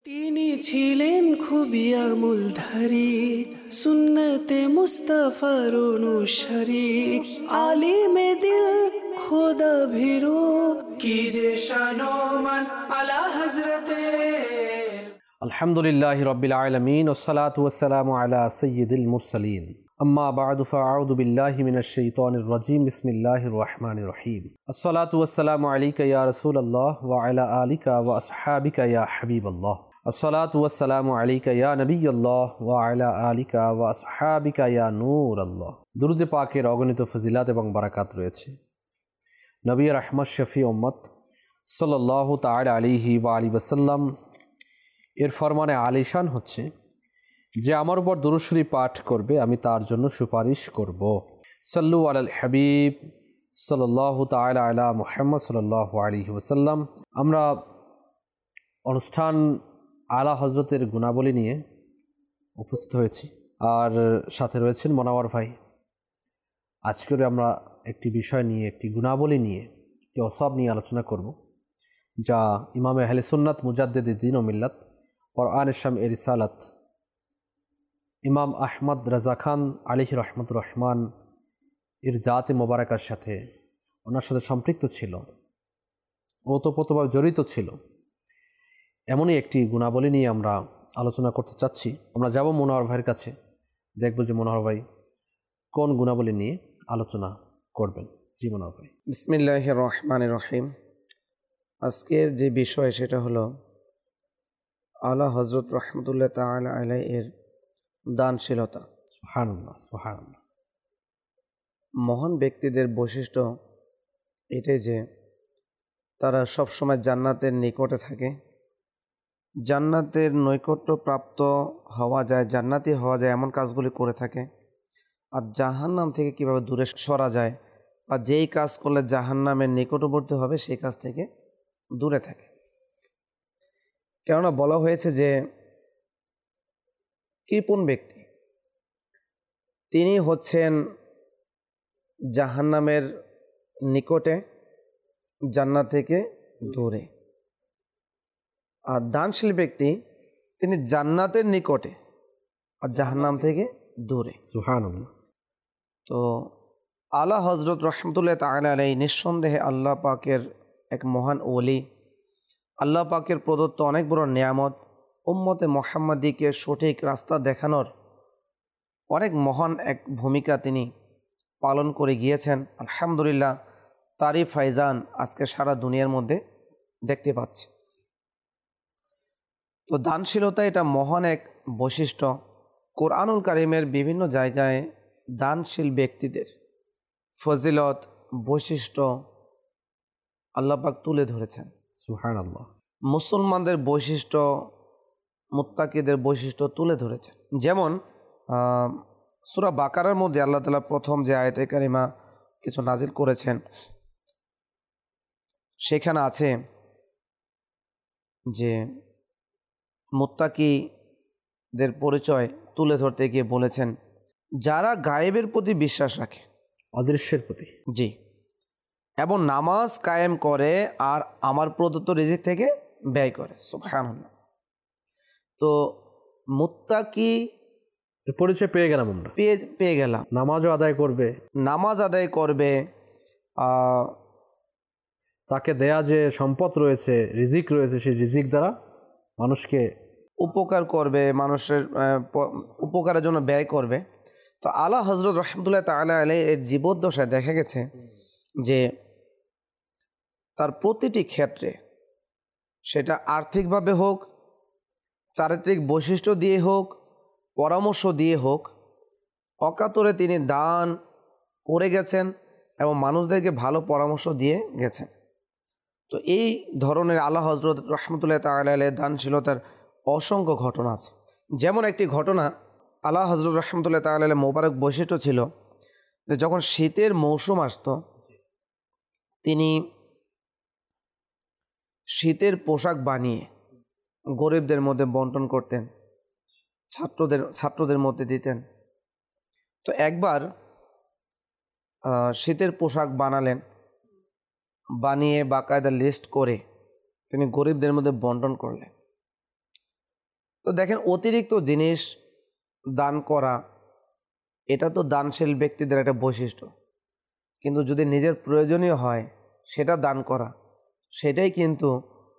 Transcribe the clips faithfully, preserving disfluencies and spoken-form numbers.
তিনি ছিলেন খুবই আমূলধারী, সুন্নতে মুস্তাফার অনুসারী, আলিমে দিল খোদা ভীরু, কি যে শানোমান আলা হযরতে। আলহামদুলিল্লাহি রাব্বিল আলামিন ওয়াসসালাতু ওয়াসসালামু আলা সাইয়্যিদিল মুরসালিন আম্মা বা'দু ফাআউযু বিল্লাহি মিনাশ শাইতানির রাজীম বিসমিল্লাহির রহমানির রহিম আসসালাতু ওয়াসসালামু আলাইকা ইয়া রাসূলুল্লাহ ওয়া আলা আলিকা ওয়া আসহাবিকা ইয়া হাবিবাল্লাহ আসসালাতু ওয়াসসালামু আলাইকা ইয়া নবিয়্যাল্লাহ ওয়া আলা আলিকা ওয়া আসহাবিকা ইয়া নূরাল্লাহ। দুরূদ পাকের অগণিত ফজিলাত এবং বারাকাত রয়েছে। নবী রাহমাত শফি উম্মত সাল্লাল্লাহু তাআলা আলাইহি ওয়া আলিহি ওয়াসাল্লাম এর ফরমানে আলিশান হচ্ছে যে আমার উপর দুরূদ শরীফ পাঠ করবে আমি তার জন্য সুপারিশ করব। সাল্লু আলাল হাবিব সাল্লাল্লাহু তাআলা আলা মুহাম্মদ সাল্লাল্লাহু আলাইহি ওয়াসাল্লাম। আমরা অনুষ্ঠান আলা হযরতের গুণাবলী নিয়ে উপস্থিত হয়েছি, আর সাথে রয়েছেন মনোয়ার ভাই। আজকের আমরা একটি বিষয় নিয়ে, একটি গুণাবলী নিয়ে, একটি অসব নিয়ে আলোচনা করব, যা ইমামে আহলে সুন্নাত মুজাদ্দিদ দ্বীন ও মিল্লাত কোরআন শাম এর রিসালাত ইমাম আহমদ রাজা খান আলাইহি রহমতুর রহমান এর জাতে মোবারকার সাথে, ওনার সাথে সম্পৃক্ত ছিল, ওতপ্রোতভাবে জড়িত ছিল। এমনই একটি গুণাবলী নিয়ে আমরা আলোচনা করতে চাচ্ছি। আমরা যাব মনোয়ার ভাইয়ের কাছে, দেখব যে মনোয়ার ভাই কোন গুণাবলী নিয়ে আলোচনা করবেন। জি মনোয়ার ভাই। বিসমিল্লাহির রহমানির রহিম। আজকের যে বিষয় সেটা হলো আলা হযরত রহমতুল্লাহ তাআলা আলাইহি এর দানশীলতা। সুবহানাল্লাহ সুবহানাল্লাহ। মহান ব্যক্তিদের বৈশিষ্ট্য এটাই যে তারা সবসময় জান্নাতের নিকটে থাকে, জান্নাতের নৈকট্য প্রাপ্ত হওয়া যায়, জান্নাতি হওয়া যায় এমন কাজগুলি করে থাকে। আর জাহান্নাম থেকে কিভাবে দূরে সরা যায় বা যেই কাজ করলে জাহান্নামের নিকটবর্তী হবে সেই কাজ থেকে দূরে থাকে। কেননা বলা হয়েছে যে কৃপণ ব্যক্তি তিনি হচ্ছেন জাহান্নামের নিকটে, জান্নাত থেকে দূরে। আর দানশীল ব্যক্তি তিনি জান্নাতের নিকটে আর জাহান্নাম থেকে দূরে। সুবহানাল্লাহ। তো আলা হযরত রহমতুল্লাহ তাআলা আলাইহি নিঃসন্দেহে আল্লাহ পাকের এক মহান ওলি, আল্লাহ পাকের প্রদত্ত অনেক বড় নিয়ামত, উম্মতে মুহাম্মাদীকে সঠিক রাস্তা দেখানোর অনেক মহান এক ভূমিকা তিনি পালন করে গিয়েছেন। আলহামদুলিল্লাহ, তারই ফাইজান আজকে সারা দুনিয়ার মধ্যে দেখতে পাচ্ছে। তো দানশীলতা এটা মহান এক বৈশিষ্ট্য। কোরআনুল কারীমের বিভিন্ন জায়গায় দানশীল ব্যক্তিদের ফজিলত, বৈশিষ্ট্য আল্লাহ পাক তুলে ধরেছেন। সুবহানাল্লাহ। মুসলমানদের বৈশিষ্ট্য, মুত্তাকিদের বৈশিষ্ট্য তুলে ধরেছেন। যেমন সূরা বাকারার মধ্যে আল্লাহ তাআলা প্রথম যে আয়াতে কারিমা কিছু নাজিল করেছেন সেখানে আছে যে মুত্তাকিদের পরিচয় তুলে ধরতে গিয়ে বলেছেন যারা গায়েবের প্রতি বিশ্বাস রাখে, অদৃশ্যের প্রতি, জি, এবং নামাজ কায়েম করে আর আমার প্রদত্ত রিজিক থেকে ব্যয় করে। সুবহানাল্লাহ। তো মুত্তাকি পরিচয় পেয়ে গেলাম আমরা, পেয়ে পেয়ে গেলাম। নামাজও আদায় করবে, নামাজ আদায় করবে, তাকে দেয়া যে সম্পদ রয়েছে, রিজিক রয়েছে, সেই রিজিক দ্বারা মানুষকে উপকার করবে, মানুষের উপকারের জন্য ব্যয় করবে। তো আলা হযরত রহমতুল্লাহ তাআলা আলাইহি এর জীবদ্দশায় দেখা গেছে যে তার প্রতিটি ক্ষেত্রে, সেটা আর্থিকভাবে হোক, চারিত্রিক বৈশিষ্ট্য দিয়ে হোক, পরামর্শ দিয়ে হোক, অকাতরে তিনি দান করে গেছেন এবং মানুষদেরকে ভালো পরামর্শ দিয়ে গেছেন। তো এই ধরনের আলা হযরত রহমতুল্লাহ তাআলা আলাইহি দানশীলতার অসংখ্য ঘটনা আছে। যেমন একটি ঘটনা, আলা হযরত রহমতুল্লাহ তাআলা আলাইহি মোবারক বৈশিষ্ট্য ছিল যে যখন শীতের মৌসুম আসতো তিনি শীতের পোশাক বানিয়ে গরিবদের মধ্যে বন্টন করতেন, ছাত্রদের ছাত্রদের মধ্যে দিতেন। তো একবার শীতের পোশাক বানালেন, বানিয়ে বাকায়দা লিস্ট করে তিনি গরিবদের মধ্যে বন্টন করলেন। তো দেখেন, অতিরিক্ত জিনিস দান করা এটা তো দানশীল ব্যক্তিদের একটা বৈশিষ্ট্য, কিন্তু যদি নিজের প্রয়োজনীয় হয় সেটা দান করা, সেটাই কিন্তু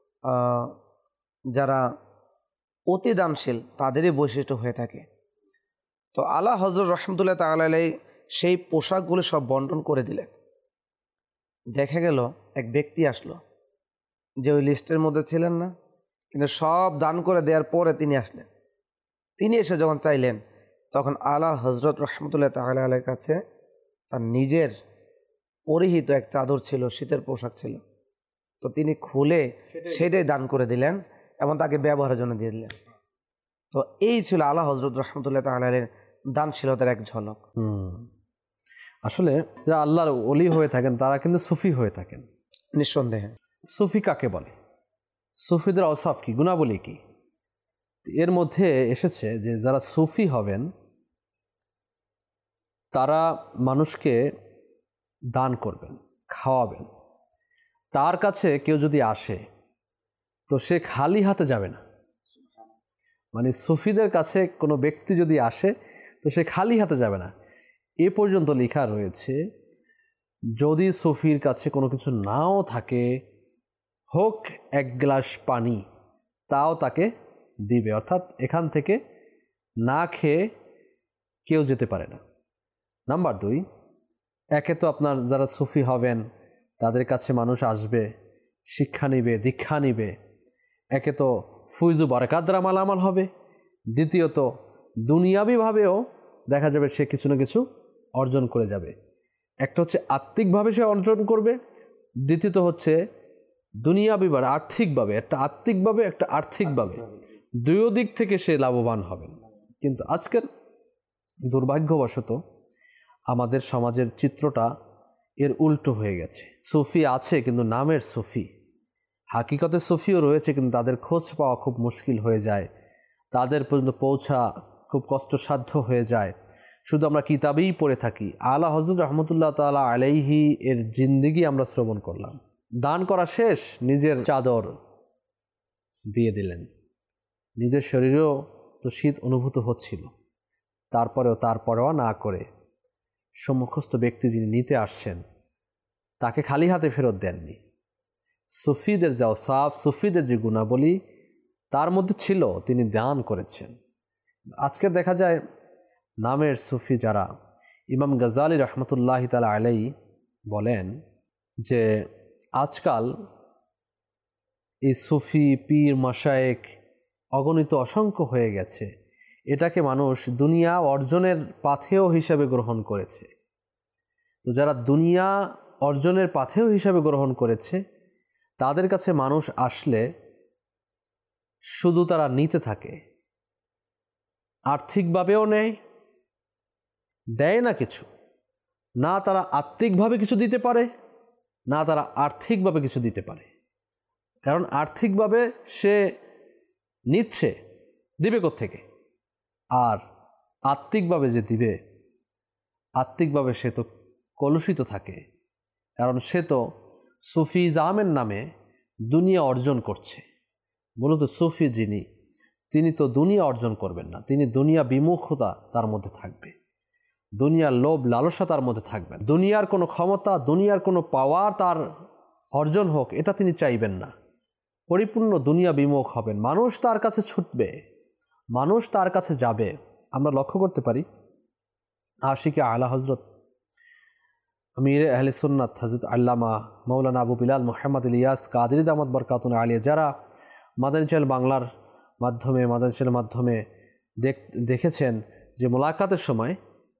যারা অতি দানশীল তাদেরই বৈশিষ্ট্য হয়ে থাকে। তো আলা হযরত রহমতুল্লাহ তাআলা আলাইহি সেই পোশাকগুলো সব বন্টন করে দিলেন। দেখা গেল এক ব্যক্তি আসলো যে ওই লিস্টের মধ্যে ছিলেন না, কিন্তু সব দান করে দেওয়ার পরে তিনি আসলেন। তিনি এসে যখন চাইলেন, তখন আলা হযরত রহমতুল্লাহ তাআলা আলাইহির কাছে তার নিজের পরিহিত এক চাদর ছিল, শীতের পোশাক ছিল। তো তিনি খুলে সেটাই দান করে দিলেন এবং তাকে ব্যবহারের জন্য দিয়ে দিলেন। তো এই ছিল আলা হযরত রহমতুল্লাহ তাআলা আলাইহির দানশীলতার এক ঝলক। হুম আসলে যারা আল্লাহর ওলি হয়ে থাকেন তারা কিন্তু সুফি হয়ে থাকেন নিঃসন্দেহে। সুফি কাকে বলে? সুফিদের অসাফ কি, গুণাবলী কি? এর মধ্যে এসেছে যে যারা সুফি হবেন তারা মানুষকে দান করবেন, খাওয়াবেন। তার কাছে কেউ যদি আসে তো সে খালি হাতে যাবে না। মানে সুফিদের কাছে কোনো ব্যক্তি যদি আসে তো সে খালি হাতে যাবে না। এ পর্যন্ত লেখা রয়েছে, যদি সুফির কাছে কোনো কিছু নাও থাকে, হোক এক গ্লাস পানি, তাও তাকে দিবে। অর্থাৎ এখান থেকে না খেয়ে কেউ যেতে পারে না। নাম্বার দুই, একে তো আপনার যারা সুফি হবেন তাদের কাছে মানুষ আসবে, শিক্ষা নিবে, দীক্ষা নিবে। একে তো ফুইজু বারাকাতরা মালামাল হবে। দ্বিতীয়ত দুনিয়াবিভাবেও দেখা যাবে সে কিছু না কিছু অর্জন করে যাবে। একটা হচ্ছে আত্মিকভাবে সে অর্জন করবে, দ্বিতীয়ত হচ্ছে দুনিয়াবিভাবে আর্থিকভাবে, একটা আত্মিকভাবে একটা আর্থিকভাবে দুই দিক থেকে সে লাভবান হবেন। কিন্তু আজকের দুর্ভাগ্যবশত আমাদের সমাজের চিত্রটা এর উল্টো হয়ে গেছে। সুফি আছে কিন্তু নামের সুফি, হাকিকতে সুফিও রয়েছে কিন্তু তাদের খোঁজ পাওয়া খুব মুশকিল হয়ে যায়, তাদের পর্যন্ত পৌঁছা খুব কষ্টসাধ্য হয়ে যায়। শুধু আমরা কিতাবেই পড়ে থাকি। আলা হযরত রহমতুল্লাহ তাআলা আলাইহি এর জিন্দেগি আমরা শ্রবণ করলাম। দান করা শেষ, নিজের চাদর দিয়ে দিলেন। নিজের শরীরেও তো শীত অনুভূত হচ্ছিল, তারপরেও তার পরোয়া না করে সম্মুখস্থ ব্যক্তি যিনি নিতে আসছেন তাকে খালি হাতে ফেরত দেননি। সুফিদের যে অসাফ, সুফিদের যে গুণাবলী তার মধ্যে ছিল তিনি দান করেছেন। আজকে দেখা যায় নামের সুফি যারা, ইমাম গাজ্জালী রহমতুল্লাহ তাআলা আলাইহি বলেন যে আজকাল এই সুফি পীর মাশায়েখ অগণিত অসংখ্য হয়ে গেছে। এটাকে মানুষ দুনিয়া অর্জনের পাথেয় হিসাবে গ্রহণ করেছে। তো যারা দুনিয়া অর্জনের পাথেয় হিসাবে গ্রহণ করেছে তাদের কাছে মানুষ আসলে শুধু তারা নিতে থাকে, আর্থিকভাবেও নেয়, দেয় না কিছু, না তারা আত্মিকভাবে কিছু দিতে পারে, না তারা আর্থিকভাবে কিছু দিতে পারে। কারণ আর্থিকভাবে সে নিচ্ছে, দিবে কোত্থেকে? আর আত্মিকভাবে যে দিবে, আত্মিকভাবে সে তো কলুষিত থাকে, কারণ সে তো সুফিজামের নামে দুনিয়া অর্জন করছে। মূলত সুফি যিনি, তিনি তো দুনিয়া অর্জন করবেন না, তিনি দুনিয়া বিমুখতা তার মধ্যে থাকবে, দুনিয়ার লোভ লালসা তার মধ্যে থাকবে। দুনিয়ার কোনো ক্ষমতা, দুনিয়ার কোনো পাওয়ার তার অর্জন হোক এটা তিনি চাইবেন না। পরিপূর্ণ দুনিয়া বিমুখ হবেন। মানুষ তার কাছে ছুটবে, মানুষ তার কাছে যাবে। আমরা লক্ষ্য করতে পারি আশিকে আলা হজরত আমির আহলে সুন্নাত হযরত আল্লামা মাওলানা আবু বিলাল মুহাম্মদ ইলিয়াস কাদরি দামাত বরকাতুন আলিয়া, যারা মাদানী চ্যানেল বাংলার মাধ্যমে মাদানী চ্যানেলের মাধ্যমে দেখেছেন যে মোলাকাতের সময়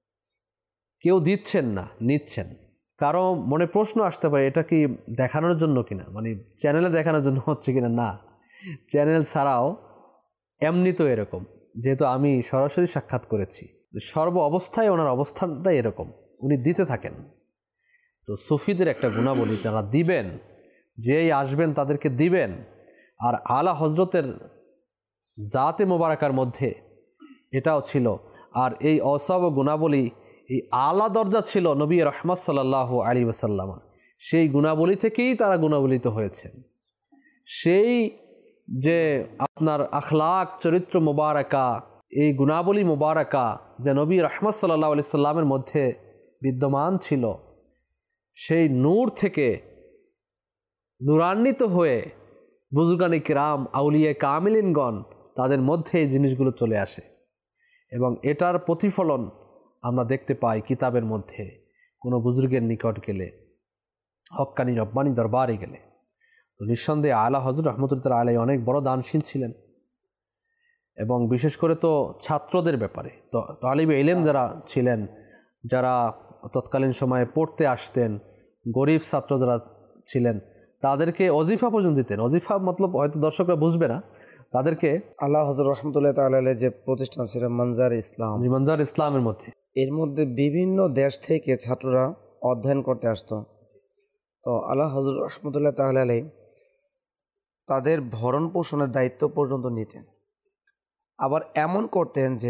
কেউ দিচ্ছেন না, নিচ্ছেন। কারো মনে প্রশ্ন আসতে পারে এটা কি দেখানোর জন্য কিনা, মানে চ্যানেলে দেখানোর জন্য হচ্ছে কিনা। না, চ্যানেল ছাড়াও এমনি তো এরকম, যেহেতু আমি সরাসরি সাক্ষাৎ করেছি, সর্ব অবস্থায় ওনার অবস্থানটাই এরকম, উনি দিতে থাকেন। তো সুফিদের একটা গুণাবলী, তারা দিবেন, যেই আসবেন তাদেরকে দিবেন। আর আলা হজরতের জাতে মোবারকার মধ্যে এটাও ছিল। আর এই অসব গুণাবলী, এই আলা দরজা ছিল নবী রহমত সাল্লাল্লাহু আলাইহি ওয়াসাল্লাম, সেই গুণাবলী থেকেই তারা গুণাবলিত হয়েছেন। সেই যে আপনার আখলাক চরিত্র মোবারকা, এই গুণাবলী মোবারকা যে নবী রাহমাত সাল্লাল্লাহু আলাইহি সাল্লামের মধ্যে বিদ্যমান ছিল, সেই নূর থেকে নূরান্বিত হয়ে বুজুর্গানে কিরাম আউলিয়া কামিলিনগণ তাদের মধ্যে এই জিনিসগুলো চলে আসে এবং এটার প্রতিফলন আমরা দেখতে পাই কিতাবের মধ্যে। কোনো বুজুর্গের নিকট গেলে, হক্কানি রব্বানি দরবারে গেলে, তো নিঃসন্দেহে আলা হযরত রহমতুল্লাহ আলাইহি অনেক বড় দানশীল ছিলেন এবং বিশেষ করে তো ছাত্রদের ব্যাপারে তো তালিবে ইলম যারা ছিলেন, যারা তৎকালীন সময়ে পড়তে আসতেন, গরিব ছাত্র যারা ছিলেন, তাদেরকে অজিফা পর্যন্ত দিতেন। অজিফা মতলব হয়তো দর্শকরা বুঝবে না, তাদেরকে আলা হযরত রহমতুল্লাহ তাআলা আলাইহি যে প্রতিষ্ঠান ছিল মানজার ইসলাম, মানজার ইসলামের মধ্যে, এর মধ্যে বিভিন্ন দেশ থেকে ছাত্ররা অধ্যয়ন করতে আসতো। তো আলা হযরত রহমতুল্লাহ তাআলা আলাইহি তাদের ভরণ পোষণের দায়িত্ব পর্যন্ত নিতেন। আবার এমন করতেন যে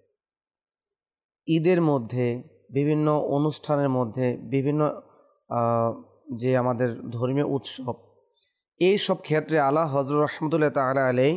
ঈদের মধ্যে, বিভিন্ন অনুষ্ঠানের মধ্যে, বিভিন্ন যে আমাদের ধর্মীয় উৎসব, এই সব ক্ষেত্রে আলা হযরত রহমতুল্লাহ তাআলা আলাইহি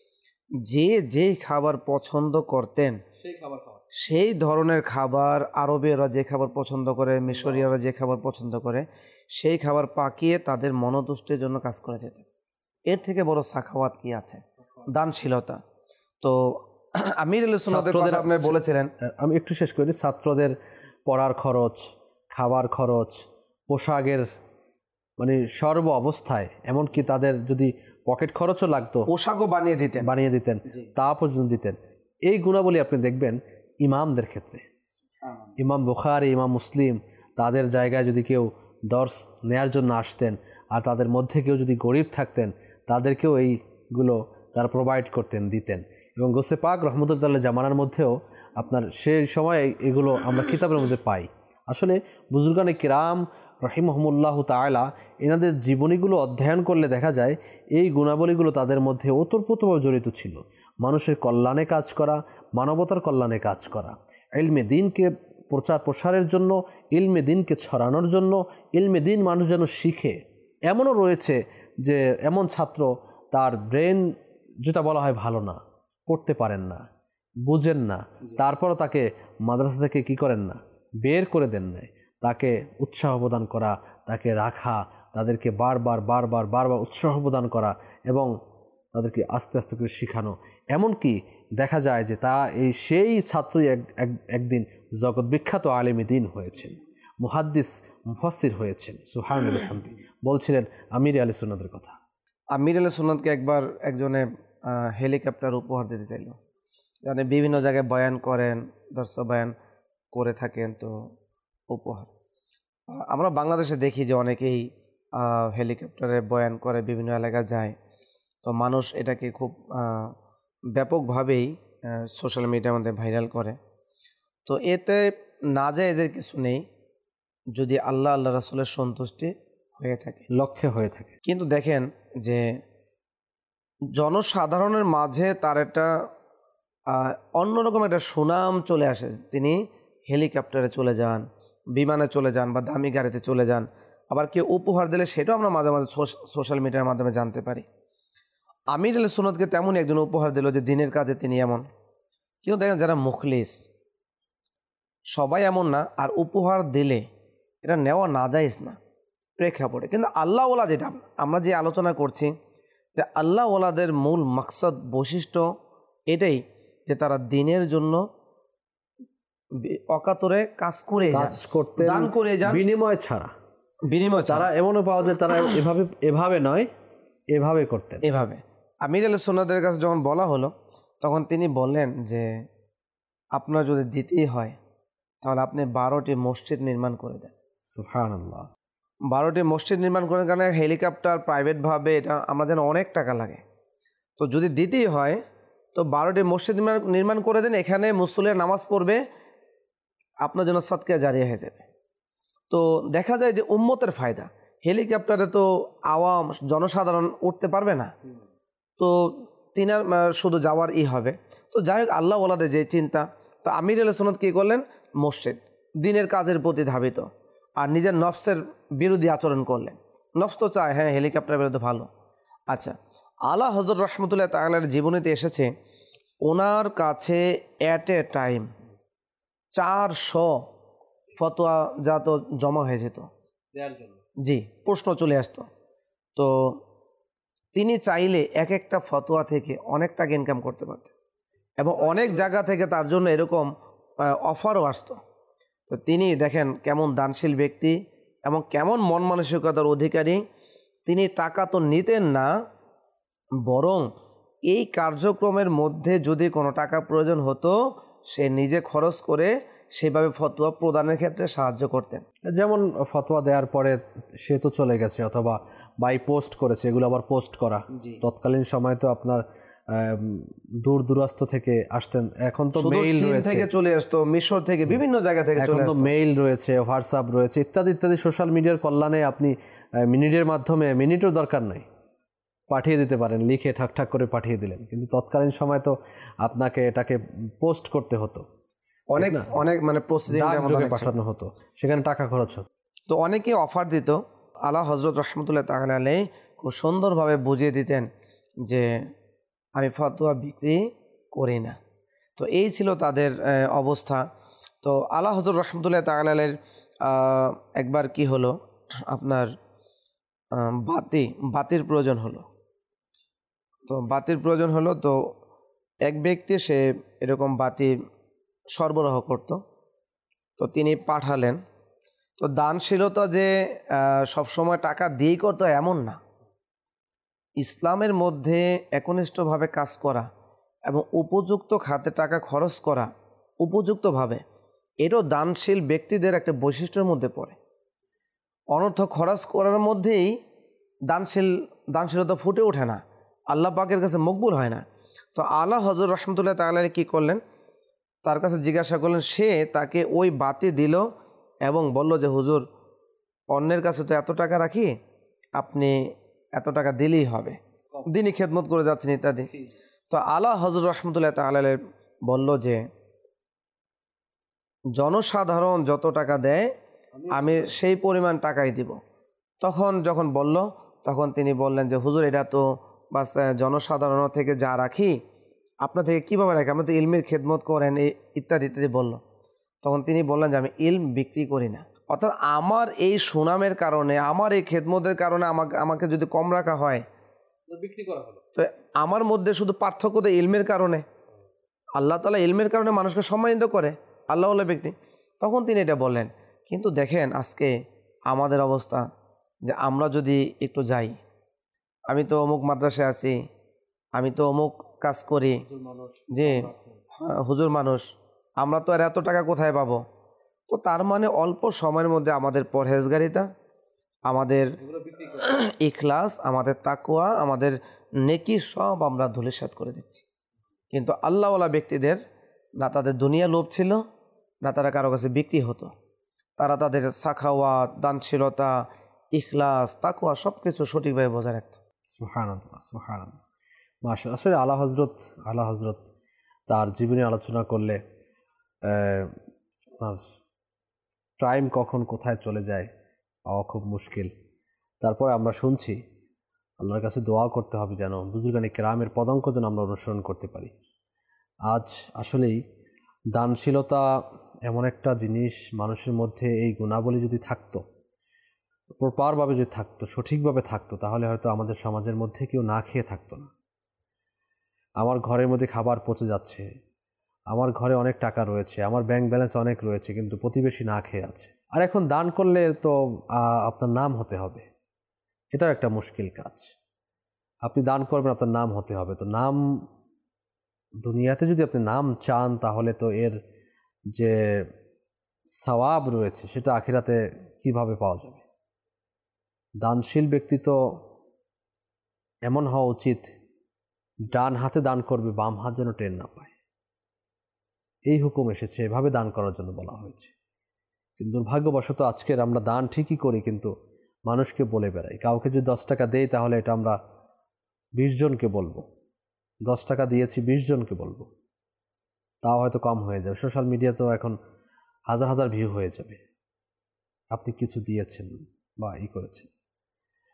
যে যে খাবার পছন্দ করতেন সেই খাবার খাওয়া, সেই ধরনের খাবার, আরবেরা যে খাবার পছন্দ করে, মিশরীয়রা যে খাবার পছন্দ করে, সেই খাবার পাকিয়ে তাদের মনোতুষ্টির জন্য কাজ করে যেতেন। এর থেকে বড় সাখাওয়াত কি আছে, দানশীলতা। তো আমির আহলে সুন্নাতের কথা আপনি বলেছিলেন, আমি একটু শেষ করি। ছাত্রদের পড়ার খরচ, খাবার খরচ, পোশাকের মানে সর্ব অবস্থায়, এমনকি তাদের যদি পকেট খরচও লাগতো পোশাকও বানিয়ে দিতেন বানিয়ে দিতেন তা পর্যন্ত দিতেন। এই গুণাবলী আপনি দেখবেন ইমামদের ক্ষেত্রে। ইমাম বুখারী, ইমাম মুসলিম, তাদের জায়গায় যদি কেউ দর্স নেয়ার জন্য আসতেন আর তাদের মধ্যে কেউ যদি গরিব থাকতেন, তাদেরকেও এইগুলো তারা প্রোভাইড করতেন, দিতেন। এবং গোসে পাক রহমতুল্লাহ জামানার মধ্যেও আপনার সেই সময় এগুলো আমরা কিতাবের মধ্যে পাই। আসলে বুজুর্গানে কিরাম রহিমহুমুল্লাহ তাআলা এনাদের জীবনীগুলো অধ্যয়ন করলে দেখা যায় এই গুণাবলীগুলো তাদের মধ্যে ওতপ্রোতভাবে জড়িত ছিল। মানুষের কল্যাণে কাজ করা, মানবতার কল্যাণে কাজ করা, ইলমে দ্বীনকে প্রচার প্রসারের জন্য, ইলমে দ্বীনকে ছড়ানোর জন্য, ইলমে দ্বীন মানুষ যেন শিখে। এমনও রয়েছে যে এমন ছাত্র, তার ব্রেন যেটা বলা হয় ভালো না, পড়তে পারেন না, বুঝেন না, তারপরও তাকে মাদ্রাসা থেকে কী করেন না, বের করে দেন না, তাকে উৎসাহ প্রদান করা, তাকে রাখা, তাদেরকে বারবার বারবার বারবার উৎসাহ প্রদান করা এবং তাদেরকে আস্তে আস্তে করে শেখানো। এমনকি দেখা যায় যে তা এই সেই ছাত্রই এক একদিন জগৎ বিখ্যাত আলেমে দ্বীন হয়েছেন, মুহাদ্দিস, মুফাসসির হয়েছেন। সুবহানাল্লাহ, বলছিলেন আমির আহলে সুন্নাতের কথা। আমির আহলে সুন্নাতকে একবার একজনে হেলিকপ্টার উপহার দিতে চাইল। মানে বিভিন্ন জায়গায় বয়ান করেন, দর্শ বয়ান করে থাকেন, তো উপহার। আমরা বাংলাদেশে দেখি যে অনেকেই হেলিকপ্টারে বয়ান করে, বিভিন্ন এলাকায় যায়। তো মানুষ এটাকে খুব ব্যাপকভাবেই সোশ্যাল মিডিয়ার মধ্যে ভাইরাল করে। তো এতে নাজায়েজের কিছু নেই যদি আল্লাহ আল্লাহ রাসূলের সন্তুষ্টি হয়ে থাকে, লক্ষ্যে হয়ে থাকে। কিন্তু দেখেন যে জনসাধারণের মাঝে তার একটা অন্যরকম একটা সুনাম চলে আসে। তিনি হেলিকপ্টারে চলে যান, বিমানে চলে যান বা দামি গাড়িতে চলে যান। আবার কেউ উপহার দিলে সেটাও আমরা মাঝে মাঝে সোশ্যাল মিডিয়ার মাধ্যমে জানতে পারি। আমির আহলে সুন্নাতকে তেমনই একজন উপহার দিল যে দিনের কাজে তিনি এমন। কিন্তু দেখেন যারা মুখলিস, সবাই এমন না। আর উপহার দিলে এটা নেওয়া নাজায়েজ না প্রেক্ষাপটে। কিন্তু আল্লাহ ওয়ালা, যেটা আমরা যে আলোচনা করছি, যে আল্লাহ ওয়ালাদের মূল মাকসাদ, বৈশিষ্ট্য এটাই যে তারা দিনের জন্য অকাতরে কাজ করে কাজ করতে, দান করে যান, বিনিময় ছাড়া। বিনিময় তারা এমনও পাওয়া যায় তারা এভাবে এভাবে নয়, এভাবে করতেন। এভাবে আমির আহলে সুন্নাতের কাছে যখন বলা হলো, তখন তিনি বললেন যে আপনার যদি দিতেই হয় তাহলে আপনি বারোটি মসজিদ নির্মাণ করে দেন। সুবহানাল্লাহ। বারোটি মসজিদ নির্মাণ করার কারণে হেলিকপ্টার প্রাইভেটভাবে এটা আমরা যেন অনেক টাকা লাগে। তো যদি দিতেই হয় তো বারোটি মসজিদ নির্মাণ করে দেন, এখানে মুসল্লিরা নামাজ পড়বে, আপনার জন্য সদকা জারিয়া হয়ে যাবে। তো দেখা যায় যে উম্মতের ফায়দা। হেলিকপ্টারে তো আওয়াম, জনসাধারণ উঠতে পারবে না, তো তিনার শুধু যাওয়ার ই হবে। তো যাই হোক, আল্লাহ ওয়ালাদের যে চিন্তা। তো আমির আহলে সুন্নাত কী করলেন, মসজিদ, দিনের কাজের প্রতি ধাবিত, আর নিজের নফসের বিরোধী আচরণ করলেন। নফস তো চায় হ্যাঁ হেলিকপ্টার বেরোতে ভালো, আচ্ছা আলা হযরত রহমতুল্লাহ তাআলার জীবনীতে এসেছে ওনার কাছে অ্যাট এ টাইম চারশো ফতোয়া যা তো জমা হয়ে যেত, জি প্রশ্ন চলে আসতো। তো তিনি চাইলে এক একটা ফতোয়া থেকে অনেক টাকা ইনকাম করতে পারতেন এবং অনেক জায়গা থেকে তার জন্য এরকম অফারও আসতো। তো তিনি দেখেন কেমন দানশীল ব্যক্তি এবং কেমন মন মানসিকতার অধিকারী। তিনি টাকা তো নিতেন না, বরং এই কার্যক্রমের মধ্যে যদি কোনো টাকা প্রয়োজন হতো সে নিজে খরচ করে সেভাবে ফতোয়া প্রদানের ক্ষেত্রে সাহায্য করতেন। যেমন ফতোয়া দেওয়ার পরে সে তো চলে গেছে অথবা বাই পোস্ট করেছে, এগুলো আবার পোস্ট করা। তৎকালীন সময় তো আপনার দূর দূরাস্ত থেকে আসতেন, এখন তো মেইল রয়েছে, থেকে চলে আসতো, মিশর থেকে, বিভিন্ন জায়গা থেকে এখন তো মেইল রয়েছে, হোয়াটসঅ্যাপ রয়েছে, ইত্যাদি ইত্যাদি। সোশ্যাল মিডিয়ার কল্যাণে আপনি মিনিটের মাধ্যমে, মিনিটও দরকার নাই, পাঠিয়ে দিতে পারেন, লিখে ঠাক ঠাক করে পাঠিয়ে দিলেন। কিন্তু তৎকালীন সময় তো আপনাকে এটাকে পোস্ট করতে হতো, অনেক অনেক মানে প্রসেসিং পাঠানো হতো, সেখানে টাকা খরচ হতো। তো অনেকে অফার দিত। আলা হযরত রহমতুল্লাহ তাআলা আলাইহি খুব সুন্দরভাবে বুঝিয়ে দিতেন যে আমি ফতোয়া বিক্রি করি না। তো এই ছিল তাদের অবস্থা। তো আলা হযরত রহমতুল্লাহ তাআলা আলাইহির একবার কি হলো, আপনার বাতি বাতির প্রয়োজন হলো। তো বাতির প্রয়োজন হলো তো এক ব্যক্তি সে এরকম বাতি সরবরাহ করত, তো তিনি পাঠালেন। তো দানশীলতা যে সবসময় টাকা দিয়েই করতো এমন না। ইসলামের মধ্যে একনিষ্ঠভাবে কাজ করা এবং উপযুক্ত খাতে টাকা খরচ করা উপযুক্তভাবে, এটাও দানশীল ব্যক্তিদের একটা বৈশিষ্ট্যের মধ্যে পড়ে। অনর্থক খরচ করার মধ্যেই দানশীল দানশীলতা ফুটে ওঠে না, আল্লাহ পাকের কাছে মকবুল হয় না। তো আলা হযরত রহমতুল্লাহ তাআলা কী করলেন, তার কাছে জিজ্ঞাসা করলেন, সে তাকে ওই বাতি দিল এবং বলল যে হুজুর, অন্যের কাছে তো এত টাকা রাখি, আপনি এত টাকা দিলেই হবে, দিনই খেদমত করে যাচ্ছেন ইত্যাদি। তো আলা হযরত রহমতুল্লাহ তাআলা বলল যে জনসাধারণ যত টাকা দেয় আমি সেই পরিমাণ টাকাই দিব। তখন যখন বলল, তখন তিনি বললেন যে হুজুর, এটা তো বাস জনসাধারণ থেকে যা রাখি আপনার থেকে কীভাবে রাখি, আপনি তো ইলমের খেদমত করেন ইত্যাদি ইত্যাদি বলল। তখন তিনি বললেন যে আমি ইলম বিক্রি করি না। অর্থাৎ আমার এই সুনামের কারণে, আমার এই খেদমতের কারণে আমাকে আমাকে যদি কম রাখা হয়, বিক্রি করা হলো, তো আমার মধ্যে শুধু পার্থক্য তো ইলমের কারণে। আল্লাহ তাআলা ইলমের কারণে মানুষকে সম্মানিত করে, আল্লাহ ওয়ালা ব্যক্তি। তখন তিনি এটা বললেন। কিন্তু দেখেন আজকে আমাদের অবস্থা, যে আমরা যদি একটু যাই, আমি তো অমুক মাদ্রাসায় আছি, আমি তো অমুক কাজ করি, যে হুজুর মানুষ, আমরা তো আর এত টাকা কোথায় পাবো। তো তার মানে অল্প সময়ের মধ্যে আমাদের পরহেজগারিতা, আমাদের ইখলাস, আমাদের তাকওয়া, আমাদের নেকি সব আমরা ধূলিসাৎ করে দিচ্ছি। কিন্তু আল্লাহওয়ালা ব্যক্তিদের না তাদের দুনিয়া লোভ ছিল, না তারা কারো কাছে বিক্রি হতো। তারা তাদের সাখাওয়াত, দানশীলতা, ইখলাস, তাকওয়া সব কিছু সঠিকভাবে বজায় রাখত। সুবহানাল্লাহ, সুবহানাল্লাহ, মাশাআল্লাহ। আসলে আলা হযরত আলা হযরত তার জীবনী আলোচনা করলে তার টাইম কখন কোথায় চলে যায় পাওয়া খুব মুশকিল। তারপরে আমরা শুনছি, আল্লাহর কাছে দোয়া করতে হবে যেন বুজুর্গানে কেরামের পদাঙ্ক যেন আমরা অনুসরণ করতে পারি। আজ আসলেই দানশীলতা এমন একটা জিনিস, মানুষের মধ্যে এই গুণাবলী যদি থাকতো, প্রপারভাবে যদি থাকতো, সঠিকভাবে থাকতো, তাহলে হয়তো আমাদের সমাজের মধ্যে কেউ না খেয়ে থাকতো না। আমার ঘরের মধ্যে খাবার পচে যাচ্ছে, আমার ঘরে অনেক টাকা রয়েছে, আমার ব্যাংক ব্যালেন্স অনেক রয়েছে, কিন্তু প্রতিবেশী না খেয়ে আছে। আর এখন দান করলে তো আপনার নাম হতে হবে, এটাও একটা মুশকিল কাজ। আপনি দান করবেন, আপনার নাম হতে হবে। তো নাম, দুনিয়াতে যদি আপনি নাম চান, তাহলে তো এর যে সওয়াব রয়েছে সেটা আখিরাতে কিভাবে পাওয়া যাবে? দানশীল ব্যক্তি তো এমন হওয়া উচিত, ডান হাতে দান করবে, বাম হাত যেন টের না পায়। এই হুকুম এসেছে, এভাবে দান করার জন্য বলা হয়েছে। কিন্তু দুর্ভাগ্যবশত আজকের আমরা দান ঠিকই করি, কিন্তু মানুষকে বলে বেড়াই। কাউকে যদি দশ টাকা দেই, তাহলে এটা আমরা বিশ জনকে বলবো, দশ টাকা দিয়েছি বিশ জনকে বলবো, তাও হয়তো কম হয়ে যাবে। সোশ্যাল মিডিয়া তো এখন হাজার হাজার ভিউ হয়ে যাবে, আপনি কিছু দিয়েছেন বা ই করেছেন।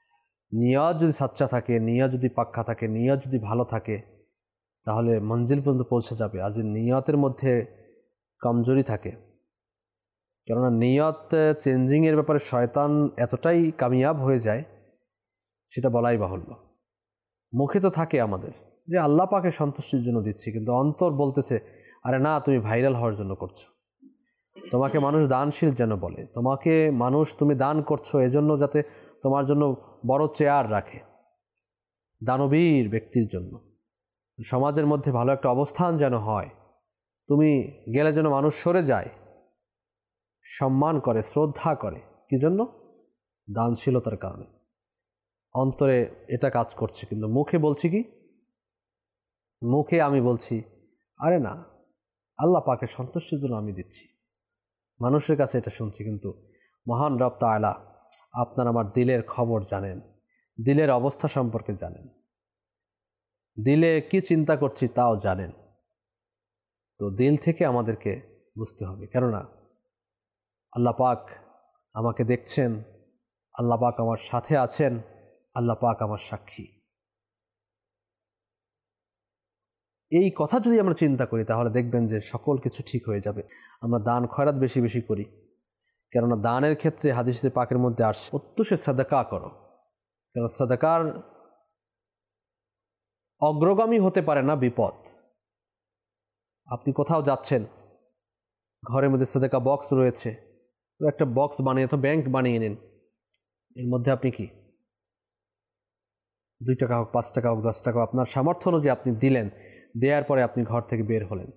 নিয়ত যদি সাচ্চা থাকে, নিয়ত যদি পাক্কা থাকে, নিয়ত যদি ভালো থাকে, তাহলে মঞ্জিল পর্যন্ত পৌঁছে যাবে। আর যদি নিয়তের মধ্যে কমজোরি থাকে, কেননা নিয়ত চেঞ্জিংয়ের ব্যাপারে শয়তান এতটাই কামিয়াব হয়ে যায়, সেটা বলাই বাহুল্য। মুখে তো থাকে আমাদের যে আল্লাহ পাকে সন্তুষ্টির জন্য দিচ্ছি, কিন্তু অন্তর বলতেছে আরে না, তুমি ভাইরাল হওয়ার জন্য করছো। তোমাকে মানুষ দানশীল যেন বলে, তোমাকে মানুষ তুমি দান করছো এজন্য যাতে তোমার জন্য বড় চেয়ার রাখে, দানবীর ব্যক্তির জন্য, সমাজের মধ্যে ভালো একটা অবস্থান যেন হয়, তুমি গেলে যেন মানুষ সরে যায়, সম্মান করে, শ্রদ্ধা করে। কি জন্য? দানশীলতার কারণে। অন্তরে এটা কাজ করছে, কিন্তু মুখে বলছি কি? মুখে আমি বলছি আরে না, আল্লাহ পাকে সন্তুষ্টির জন্য আমি দিচ্ছি, মানুষের কাছে এটা শুনছি। কিন্তু মহান রব তাআলা আপনার আমার দিলের খবর জানেন, দিলের অবস্থা সম্পর্কে জানেন, দিলে কি চিন্তা করছি তাও জানেন। তো দিল থেকে আমাদেরকে বুঝতে হবে, কেননা আল্লাহ পাক আমাকে দেখছেন, আল্লাহ পাক আমার সাথে আছেন, আল্লাহ পাক আমার সাক্ষী। এই কথা যদি আমরা চিন্তা করি তাহলে দেখবেন যে সকল কিছু ঠিক হয়ে যাবে। আমরা দান খয়রাত বেশি বেশি করি, কেননা দানের ক্ষেত্রে হাদিসে পাকের মধ্যে আসছে প্রত্যুষে সাদাকা করো, কেন সাদাকার অগ্রগামী হতে পারে না বিপদ। আপনি কোথাও যাচ্ছেন, ঘরের মধ্যে সাদাকা বক্স রয়েছে, তো একটা বক্স বানিয়ে তো ব্যাংক বানিয়ে নিন, এর মধ্যে আপনি কি দুই টাকা হোক, পাঁচ টাকা হোক, দশ টাকা হোক, আপনার সামর্থ্য অনুযায়ী আপনি দিলেন, দেওয়ার পরে আপনি ঘর থেকে বের হলেন।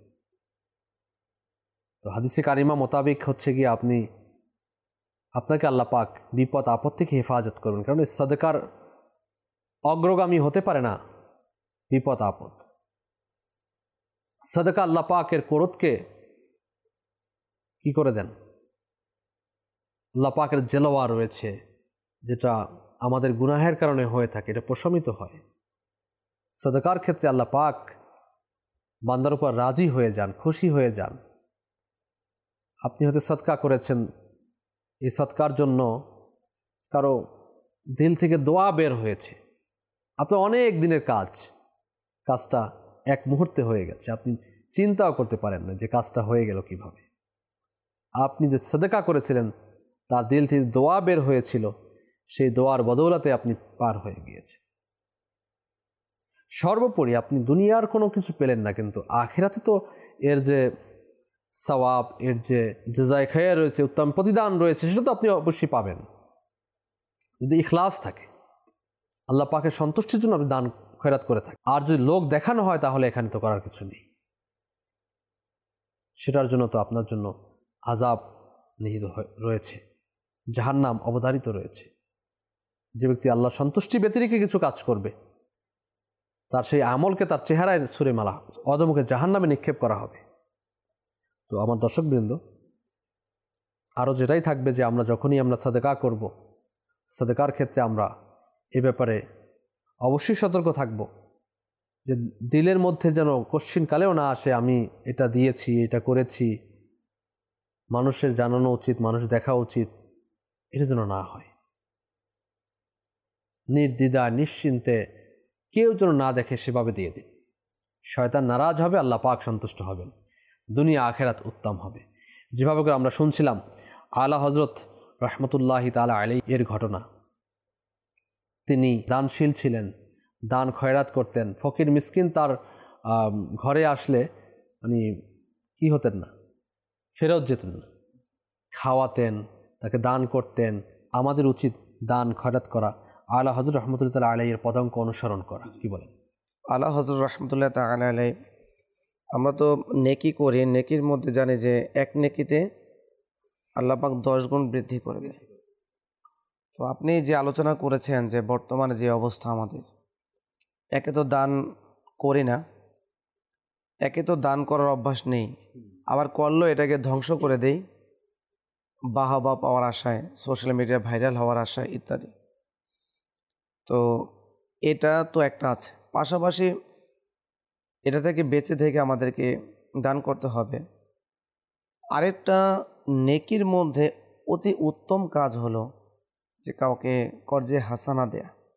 তো হাদিসে কারিমা মোতাবেক হচ্ছে গিয়ে আপনি আপনাকে আল্লাহ পাক বিপদ আপদ থেকে হেফাজত করবেন, কারণ এই সাদাকার অগ্রগামী হতে পারে না বিপদ আপদ। সাদাকা আল্লাহ পাকের ক্রোধকে কি করে দেন? আল্লাহ পাকের জেলওয়া রয়েছে, যেটা আমাদের গুনাহের কারণে হয়ে থাকে, এটা প্রশমিত হয়। সাদাকার ক্ষেত্রে আল্লাহ পাক বান্দার উপর রাজি হয়ে যান, খুশি হয়ে যান। আপনি হয়তো সদকা করেছেন, এই সদকার জন্য কারো দিল থেকে দোয়া বের হয়েছে, আপনার অনেক দিনের কাজ, কাজটা এক মুহূর্তে হয়ে গেছে, আপনি চিন্তাও করতে পারেন না যে কাজটা হয়ে গেল কিভাবে। আপনি যে সাদাকা করেছিলেন তার দিল থেকে দোয়া বের হয়েছিল, সেই দোয়ার বদৌলতে আপনি পার হয়ে গিয়েছে। সর্বোপরি আপনি দুনিয়ার কোনো কিছু পেলেন না, কিন্তু আখিরাতে তো এর যে সওয়াব, এর যে জাযায়ে খায়র রয়েছে, উত্তম প্রতিদান রয়েছে, সেটা তো আপনি অবশ্যই পাবেন যদি ইখলাস থাকে, আল্লাহ পাকের সন্তুষ্টির জন্য আপনি দান খয়রাত করে থাকেন। আর যদি লোক দেখানো হয় তাহলে এখানে তো করার কিছু নেই, সেটার জন্য তো আপনার জন্য আযাব নিহিত রয়েছে, জাহান্নাম অবধারিত রয়েছে। যে ব্যক্তি আল্লাহ সন্তুষ্টি ব্যতিরেকে কিছু কাজ করবে, তার সেই আমলকে তার চেহারায় ছুঁড়ে মারা হবে, অধমুখে জাহান্নামে নিক্ষেপ করা হবে। তো আমার দর্শকবৃন্দ, আরও যেটাই থাকবে যে আমরা যখনই আমরা সাদাকা করব, সাদাকার ক্ষেত্রে আমরা এ ব্যাপারে অবশ্যই সতর্ক থাকব যে দিলের মধ্যে যেন কোশ্চিনকালেও না আসে আমি এটা দিয়েছি, এটা করেছি, মানুষের জানানো উচিত, মানুষ দেখা উচিত, এটা যেন না হয়। নির্দ্বিধা নিশ্চিন্তে কেউ যেন না দেখে সেভাবে দিয়ে দিন। শয়তান নারাজ হবে, আল্লাহ পাক সন্তুষ্ট হবেন, দুনিয়া আখেরাত উত্তম হবে। যেভাবে করে আমরা শুনছিলাম আলা হজরত রহমতুল্লাহি তাআলা আলাইহি এর ঘটনা, তিনি দানশীল ছিলেন, দান খয়রাত করতেন। ফকির মিসকিন তার ঘরে আসলে মানে কি হতেন না, ফেরত যেতেন না, খাওয়াতেন, তাকে দান করতেন। আমাদের উচিত দান খয়রাত করা, আলা হযরত রহমতুল্লাহ তাআলা আলাইহির পদাঙ্ক অনুসরণ করা। কি বলেন? আলা হযরত রহমতুল্লাহ তাআলা আলাইহি, আমরা তো নেকি করি, নেকির মধ্যে জানি যে এক নেকিতে আল্লাহ পাক দশ গুণ বৃদ্ধি করে দেয়। তো আপনি যে আলোচনা করেছেন যে বর্তমানে যে অবস্থা আমাদের, একে তো দান করি না, একে তো দান করার অভ্যাস নেই, আবার করলেও এটাকে ধ্বংস করে দেই বাহবা পাওয়ার আশায়, সোশ্যাল মিডিয়া ভাইরাল হওয়ার আশায় ইত্যাদি। তো এটা তো একটা আছে, পাশাপাশি এটা থেকে বেঁচে থেকে আমাদেরকে দান করতে হবে। আরেকটা নেকির মধ্যে অতি উত্তম কাজ হলো যে কাউকে কর্জে হাসানা দেয়া,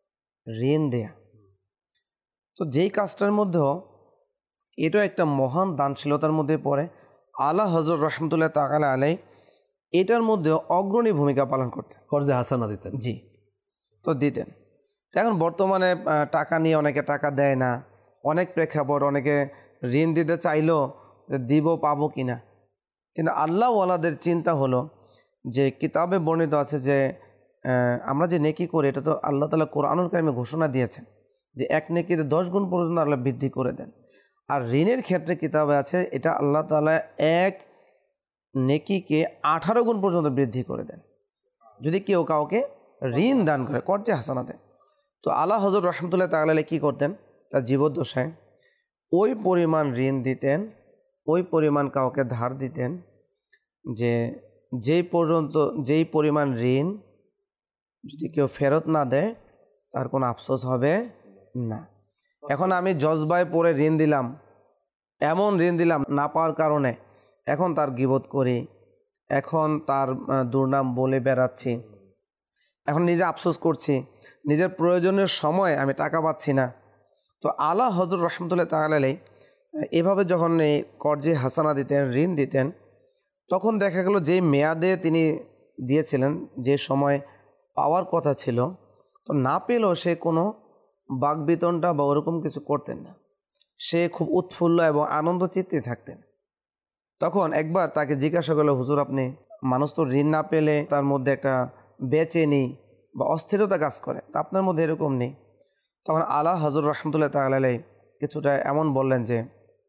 ঋণ দেয়া। তো যেই কাজটার মধ্যেও এটা একটা মহান দানশীলতার মধ্যে পড়ে, আলা হযরত রহমতুল্লাহ তাআলা আলাইহি এটার মধ্যেও অগ্রণী ভূমিকা পালন করতেন। কর্জে হাসানা দিতেন। জি, তো দিতেন। এখন বর্তমানে টাকা নিয়ে অনেকে টাকা দেয় না, অনেক প্রেক্ষাপট, অনেকে ঋণ দিতে চাইলেও দিব পাবো কিনা। কিন্তু আল্লাহ ওয়ালাদের চিন্তা হলো যে কিতাবে বর্ণিত আছে যে আমরা যে নেকি করি এটা তো আল্লাহ তাআলা কোরআনুল কারিমে ঘোষণা দিয়েছেন যে এক নেকিতে দশ গুণ পর্যন্ত আল্লাহ বৃদ্ধি করে দেন। আর ঋণের ক্ষেত্রে কিতাবে আছে এটা আল্লাহ তাআলা এক নেকিকে আঠারো গুণ পর্যন্ত বৃদ্ধি করে দেন যদি কেউ কাউকে ঋণ দান করে, কর্জে হাসানাতে। তো আলা হযরত রহমতুল্লাহ তাআলা আলাইহি কী করতেন, তার জীবদ্দশায় ওই পরিমাণ ঋণ দিতেন, ওই পরিমাণ কাউকে ধার দিতেন যে যেই পর্যন্ত যেই পরিমাণ ঋণ যদি কেউ ফেরত না দেয় তার কোনো আফসোস হবে না। এখন আমি জজবায় পড়ে ঋণ দিলাম, এমন ঋণ দিলাম না পাওয়ার কারণে এখন তার গীবত করি, এখন তার দুর্নাম বলে বেড়াচ্ছি, এখন নিজে আফসোস করছি, নিজের প্রয়োজনীয় সময় আমি টাকা পাচ্ছি না। তো আলা হযরত রহমতুল্লাহ তাআলা আলাইহি এভাবে যখন এই কর্জে হাসানা দিতেন, ঋণ দিতেন, তখন দেখা গেল যেই মেয়াদে তিনি দিয়েছিলেন, যে সময় পাওয়ার কথা ছিল, তো না পেলেও সে কোনো বাকবিতণ্ডা বা ওরকম কিছু করতেন না। সে খুব উৎফুল্ল এবং আনন্দ চিত্তে থাকতেন। তখন একবার তাকে জিজ্ঞাসা করলো, হুজুর আপনি, মানুষ তো ঋণ না পেলে তার মধ্যে একটা বেচেনি বা অস্থিরতা কাজ করে, তা আপনার মধ্যে এরকম নেই। তখন আলা হযরত রহমতুল্লাহ তাআলা আলাইহি কিছুটা এমন বললেন যে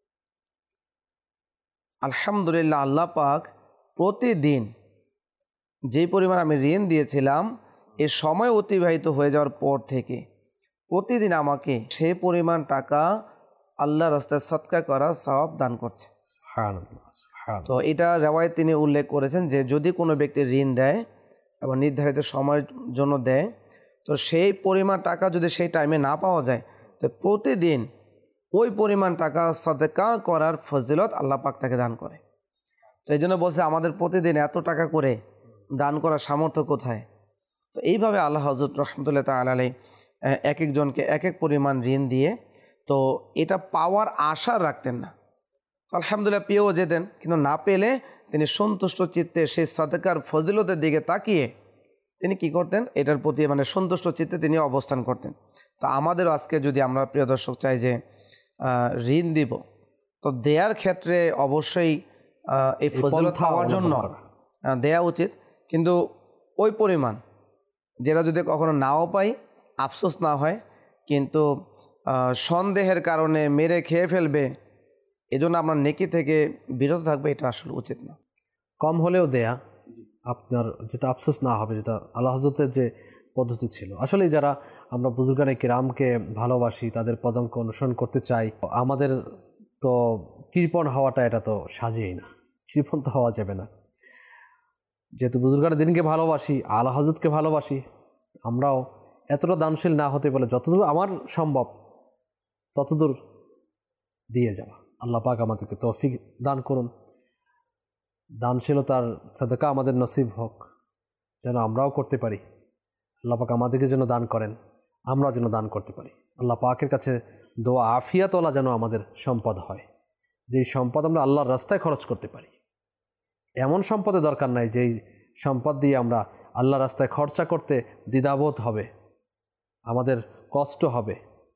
আলহামদুলিল্লাহ, আল্লাহ পাক প্রতিদিন যেই পরিমাণ আমি ঋণ দিয়েছিলাম এ সময় অতিবাহিত হয়ে যাওয়ার পর থেকে প্রতিদিন আমাকে সেই পরিমাণ টাকা আল্লাহ রাস্তায় সদকা করা সওয়াব দান করছে। তো এটা রিওয়ায়াত তিনি উল্লেখ করেছেন যে যদি কোনো ব্যক্তি ঋণ দেয় এবং নির্ধারিত সময়ের জন্য দেয়, তো সেই পরিমাণ টাকা যদি সেই টাইমে না পাওয়া যায়, তো প্রতিদিন ওই পরিমাণ টাকা সদকা করার ফজিলত আল্লাহ পাক তাকে দান করে। তো এই জন্য বলছে আমাদের প্রতিদিন এত টাকা করে দান করার সামর্থ্য কোথায়। তো এইভাবে আল্লাহ হযরত রহমতুল্লাহ তাআলা আলাইহি এক একজনকে এক এক পরিমাণ ঋণ দিয়ে, তো এটা পাওয়ার আশা রাখতেন না। তো আলহামদুলিল্লাহ পেয়েও যেতেন, কিন্তু না পেলে তিনি সন্তুষ্ট চিত্তে সেই সাদকার ফজিলতের দিকে তাকিয়ে তিনি কি করতেন, এটার প্রতি মানে সন্তুষ্ট চিত্তে তিনি অবস্থান করতেন। তো আমাদেরও আজকে যদি আমরা প্রিয় দর্শক চাই যে ঋণ দিব, তো দেয়ার ক্ষেত্রে অবশ্যই এই ফজিলত পাওয়ার জন্য দেয়া উচিত, কিন্তু ওই পরিমাণ যেটা যদি কখনো নাও পাই আফসোস না হয়, কিন্তু সন্দেহের কারণে মেরে খেয়ে ফেলবে এজন্য আপনার নেকি থেকে বিরত থাকবে, এটা আসলে উচিত না। কম হলেও দেয়া, আপনার যেটা আফসোস না হবে, যেটা আল্লাহ হযরতের যে পদ্ধতি ছিল। আসলে যারা আমরা বুজুর্গানে কিরামকে ভালোবাসি, তাদের পদাঙ্ক অনুসরণ করতে চাই, আমাদের তো কৃপণ হওয়াটা এটা তো সাজেই না, কৃপণ তো হওয়া যাবে না। যেহেতু বুজুর্গানে দিনকে ভালোবাসি, আল্লাহ হযরতকে ভালোবাসি, আমরাও এতটা দানশীল না হতে বলে যতদূর আমার সম্ভব ততদূর দিয়ে যাওয়া। আল্লাহ পাক আমাদেরকে তৌফিক দান করুন, দানশীলতার সাদকা আমাদের নসিব হোক, যেন আমরাও করতে পারি। আল্লাহ পাক আমাদেরকে যেন দান করেন, আমরাও যেন দান করতে পারি। আল্লাহ পাকের কাছে দোয়া আফিয়াতওয়ালা যেন আমাদের সম্পদ হয়, যেই সম্পদ আমরা আল্লাহর রাস্তায় খরচ করতে পারি। এমন সম্পদের দরকার নাই যেই সম্পদ দিয়ে আমরা আল্লাহর রাস্তায় খরচা করতে দ্বিধাবোধ হবে, আমাদের কষ্ট হবে।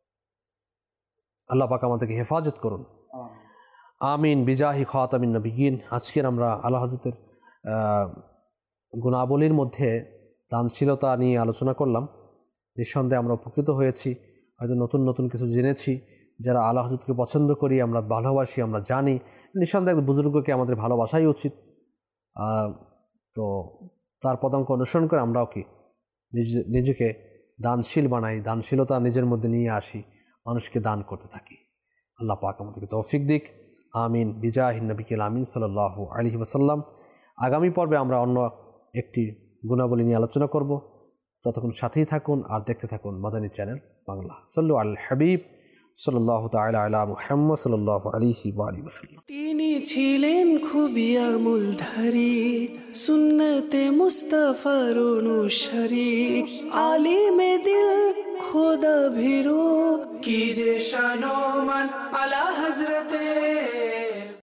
আল্লাহ পাক আমাদেরকে হেফাজত করুন, আমিন বিজাহি খাতামিন নবিয়িন। আজকের আমরা আল্লাহ হযরতের গুণাবলীর মধ্যে দানশীলতা নিয়ে আলোচনা করলাম। নিঃসন্দেহে আমরা উপকৃত হয়েছি, হয়তো নতুন নতুন কিছু জেনেছি। যারা আল্লাহ হযরতকে পছন্দ করি, আমরা ভালোবাসি, আমরা জানি, নিঃসন্দেহে এক বুজুর্গকে আমাদের ভালোবাসাই উচিত। তো তার পদাঙ্ক অনুসরণ করে আমরাও কি নিজেকে দানশীল বানাই, দানশীলতা নিজের মধ্যে নিয়ে আসি, মানুষকে দান করতে থাকি। আল্লাহ পাক আমাদেরকে তৌফিক দিক, আমিন বিজাহিন নবিয়িল আমিন সাল্লাল্লাহু আলাইহি ওয়াসাল্লাম। আগামী পর্বে আমরা অন্য একটি গুণাবলী নিয়ে আলোচনা করব। ততক্ষণ সাথেই থাকুন আর দেখতে থাকুন মাদানী চ্যানেল বাংলা। সাল্লু আল হাবিব সাল্লাল্লাহু তাআলা আলা মুহাম্মদ সাল্লাল্লাহু আলাইহি ওয়া আলিহি ওয়াসাল্লাম। তিনি ছিলেন খুবই আমলধারী, সুন্নতে মুস্তাফার অনুসারী, আলিমে দিল খোদা ভীরু কি যে শানোমান আলা হজরতে